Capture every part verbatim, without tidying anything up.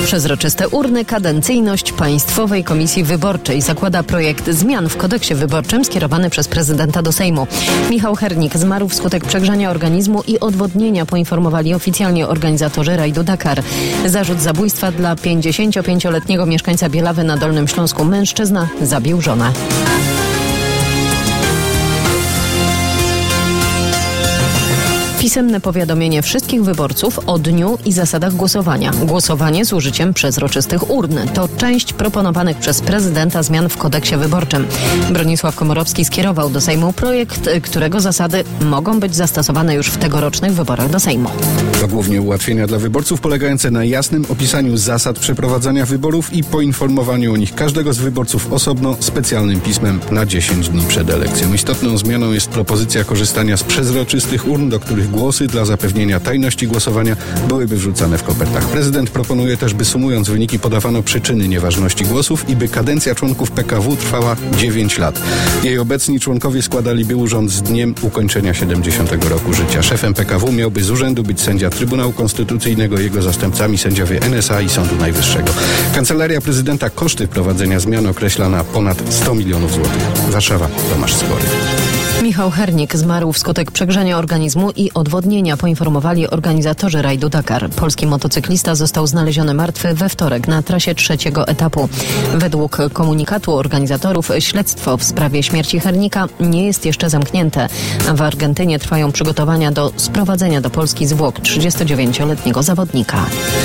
Przezroczyste urny, kadencyjność Państwowej Komisji Wyborczej zakłada projekt zmian w kodeksie wyborczym skierowany przez prezydenta do Sejmu. Michał Hernik zmarł wskutek przegrzania organizmu i odwodnienia, poinformowali oficjalnie organizatorzy rajdu Dakar. Zarzut zabójstwa dla pięćdziesięciopięcioletniego mieszkańca Bielawy na Dolnym Śląsku. Mężczyzna zabił żonę. Pisemne powiadomienie wszystkich wyborców o dniu i zasadach głosowania. Głosowanie z użyciem przezroczystych urn. To część proponowanych przez prezydenta zmian w kodeksie wyborczym. Bronisław Komorowski skierował do Sejmu projekt, którego zasady mogą być zastosowane już w tegorocznych wyborach do Sejmu. To głównie ułatwienia dla wyborców polegające na jasnym opisaniu zasad przeprowadzania wyborów i poinformowaniu o nich każdego z wyborców osobno specjalnym pismem na dziesięć dni przed elekcją. Istotną zmianą jest propozycja korzystania z przezroczystych urn, do których głosy dla zapewnienia tajności głosowania byłyby wrzucane w kopertach. Prezydent proponuje też, by sumując wyniki podawano przyczyny nieważności głosów i by kadencja członków P K W trwała dziewięć lat. Jej obecni członkowie składaliby urząd z dniem ukończenia siedemdziesiątego roku życia. Szefem P K W miałby z urzędu być sędzia Trybunału Konstytucyjnego, jego zastępcami sędziowie N S A i Sądu Najwyższego. Kancelaria Prezydenta koszty wprowadzenia zmian określa na ponad sto milionów złotych. Warszawa, Tomasz Skory. Michał Hernik zmarł wskutek przegrzania organizmu i odwodnienia, poinformowali organizatorzy rajdu Dakar. Polski motocyklista został znaleziony martwy we wtorek na trasie trzeciego etapu. Według komunikatu organizatorów śledztwo w sprawie śmierci Hernika nie jest jeszcze zamknięte. W Argentynie trwają przygotowania do sprowadzenia do Polski zwłok trzydziestodziewięcioletniego zawodnika.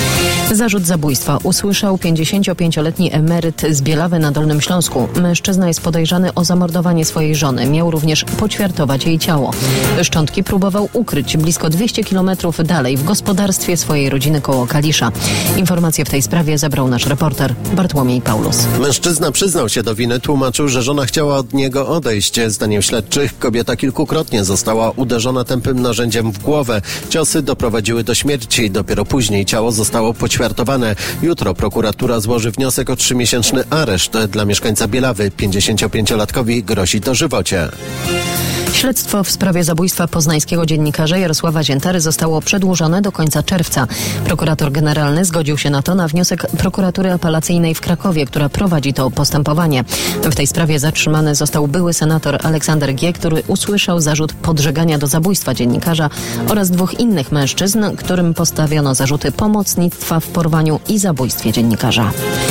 Zarzut zabójstwa usłyszał pięćdziesięciopięcioletni emeryt z Bielawy na Dolnym Śląsku. Mężczyzna jest podejrzany o zamordowanie swojej żony. Miał również poćwiartować jej ciało. Szczątki próbował ukryć blisko dwieście kilometrów dalej w gospodarstwie swojej rodziny koło Kalisza. Informacje w tej sprawie zebrał nasz reporter Bartłomiej Paulus. Mężczyzna przyznał się do winy, tłumaczył, że żona chciała od niego odejść. Zdaniem śledczych kobieta kilkukrotnie została uderzona tępym narzędziem w głowę. Ciosy doprowadziły do śmierci. Dopiero później ciało zostało poćwiartowane. Jutro prokuratura złoży wniosek o trzymiesięczny areszt dla mieszkańca Bielawy. pięćdziesięciopięciolatkowi grozi dożywocie. Śledztwo w sprawie zabójstwa poznańskiego dziennikarza Jarosława Ziętary zostało przedłużone do końca czerwca. Prokurator generalny zgodził się na to na wniosek prokuratury apelacyjnej w Krakowie, która prowadzi to postępowanie. W tej sprawie zatrzymany został były senator Aleksander G., który usłyszał zarzut podżegania do zabójstwa dziennikarza oraz dwóch innych mężczyzn, którym postawiono zarzuty pomocnictwa w porwaniu i zabójstwie dziennikarza.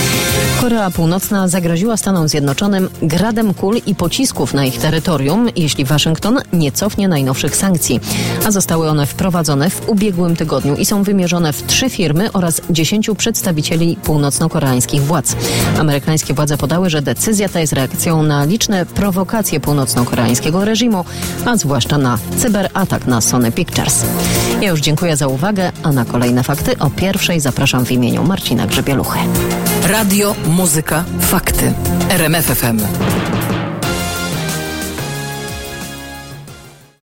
Korea Północna zagroziła Stanom Zjednoczonym gradem kul i pocisków na ich terytorium, jeśli Waszyngton nie cofnie najnowszych sankcji. A zostały one wprowadzone w ubiegłym tygodniu i są wymierzone w trzy firmy oraz dziesięciu przedstawicieli północno-koreańskich władz. Amerykańskie władze podały, że decyzja ta jest reakcją na liczne prowokacje północno-koreańskiego reżimu, a zwłaszcza na cyberatak na Sony Pictures. Ja już dziękuję za uwagę, a na kolejne fakty o pierwszej zapraszam w imieniu Marcina Grzebieluchy. Radio, muzyka, fakty. R M F F M.